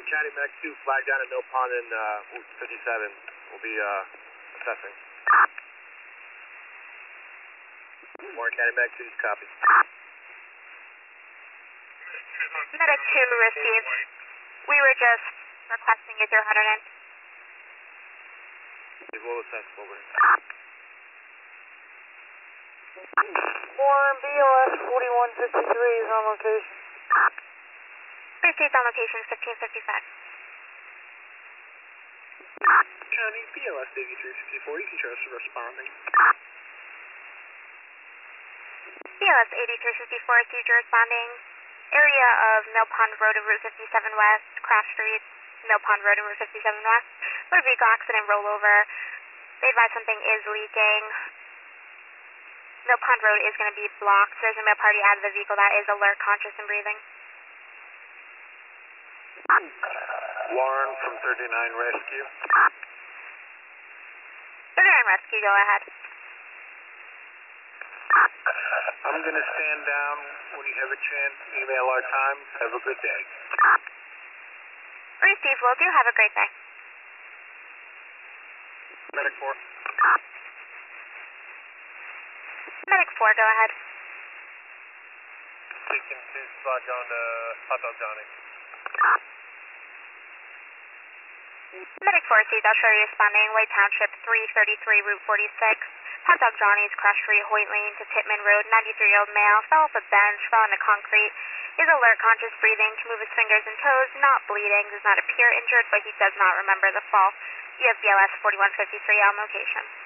Warren County Med 2, flag down at Mill Pond and Route 57. We'll be assessing. Warren County Med 2, copy. Medic 2 received. We were just requesting you through 100 in. We'll assess, over. Warren BLS 4153 is on location. Received on location 1555. County BLS 8354, you can transfer responding. BLS 8354, received your responding. Area of Mill Pond Road and Route 57 West, Craft Street, Mill Pond Road and Route 57 West. Motor vehicle accident rollover. They advise something is leaking. Mill Pond Road is going to be blocked. There's a male party out of the vehicle that is alert, conscious, and breathing. Warren from 39 Rescue. 39 Rescue, go ahead. I'm going to stand down. When you have a chance, email our time. Have a good day. Receive, will do. Have a great day. Medic 4. Medic 4, go ahead. Beacon 2, spot down to Hot Dog Johnny. Medic 4 received. I'll show you responding. White Township 333, Route 46. Hot Dog Johnny's crossed Street, Hoyt Lane to Tittman Road. 93-year-old male fell off a bench, fell into concrete. Is alert, conscious, breathing, can move his fingers and toes, not bleeding, does not appear injured, but he does not remember the fall. You have BLS 4153 on location.